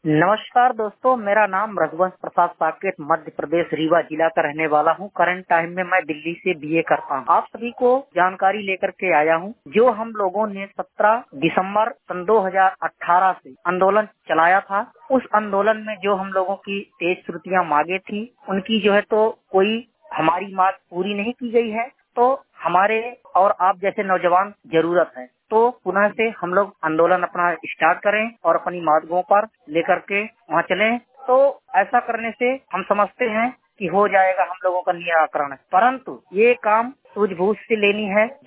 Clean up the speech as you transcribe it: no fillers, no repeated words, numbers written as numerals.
नमस्कार दोस्तों, मेरा नाम रघुवंश प्रसाद साकेत मध्य प्रदेश रीवा जिला का रहने वाला हूँ। करंट टाइम में मैं दिल्ली से बीए करता हूँ। आप सभी को जानकारी लेकर के आया हूँ। जो हम लोगों ने 17 दिसंबर सन 2018 से आंदोलन चलाया था, उस आंदोलन में जो हम लोगों की तेज श्रुतियाँ मांगे थी, उनकी जो है तो कोई हमारी मांग पूरी नहीं की गई है। तो हमारे और आप जैसे नौजवान जरूरत है तो पुनः से हम लोग आंदोलन अपना स्टार्ट करें और अपनी मांगों पर लेकर के वहाँ चलें। तो ऐसा करने से हम समझते हैं कि हो जाएगा हम लोगों का निराकरण, परंतु ये काम सूझबूझ से लेनी है।